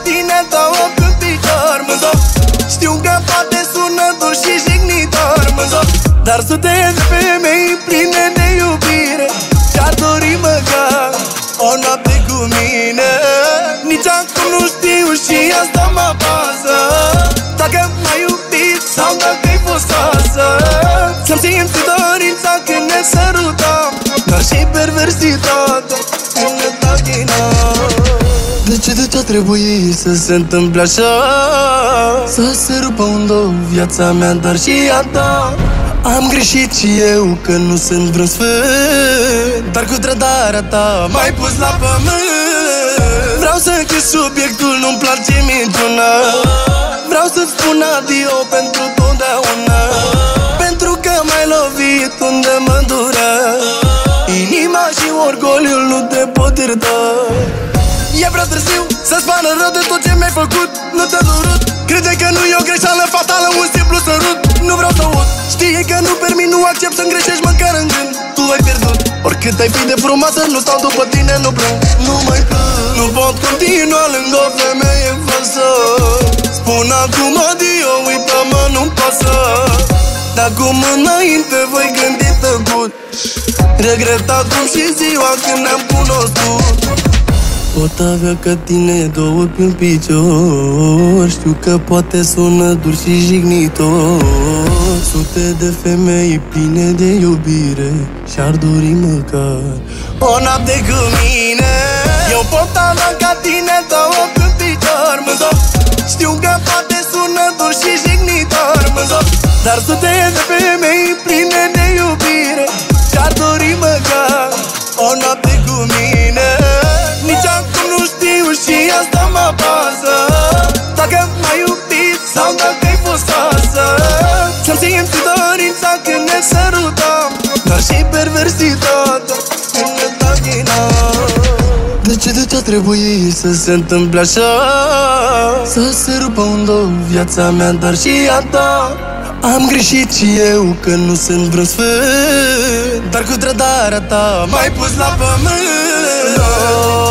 tine două pe picior, mă-nzor. Știu că poate sună dur și jignitor, mă-nzor, dar sute de femei pline de iubire și-ar dori măcar o noapte cu mine. Nici acum nu știu și asta mă pasă, dacă m-ai iubit sau dacă-i fost asă. Ți-am simțit dorința când ne sărutam, dar și perversitatea când ne tachinam. De ce a trebuit să se întâmple așa? Să se rupă în două viața mea, dar și a ta. Am greșit și eu că nu sunt vreun sfânt, dar cu trădarea ta m-ai pus la pământ. Vreau să închid subiectul, nu-mi place minciuna. Vreau să-ți spun adio pentru totdeauna, pentru că m-ai lovit unde mă dura. Inima și orgoliul nu te pot ierta. E prea târziu să-ți pară rău de tot ce mi-ai făcut. Nu te-a durut, crede că nu e o greșeală fatală, un simplu sărut. Nu vreau să aud, știe că nu permit, nu accept să-mi greșești măcar în gând. Tu ai pierdut, oricât ai fi de frumoasă, nu stau după tine, nu plâng, nu mai plâng. Nu pot continua lângă o femeie falsă. Spun acum adio, uită-mă, nu-mi pasă. De acum înainte voi gândi tăcut. Regret acum și ziua când ne-am cunoscut. Pot avea ca tine două pe-n picior. Știu că poate sună dur și jignitor. Sute de femei pline de iubire și-ar dori măcar o noapte cu mine. Eu pot avea ca tine două pe-n picior, mă-nzor. Știu că poate sună dur și jignitor, mă-nzor, dar sute de femei pline de iubire și-ar dori măcar o noapte cu mine. Nici acum nu știu și asta mă pasă, dacă m-ai iubit sau dacă-i fost asă. Ți-am simțit dorința când ne sărutam, dar și perversitatea când ne tachinam. De ce a trebuit să se întâmple așa? Să se rupă în două viața mea, dar și a ta. Am greșit și eu că nu sunt vreun sfânt, dar cu trădarea ta m-ai pus la pământ.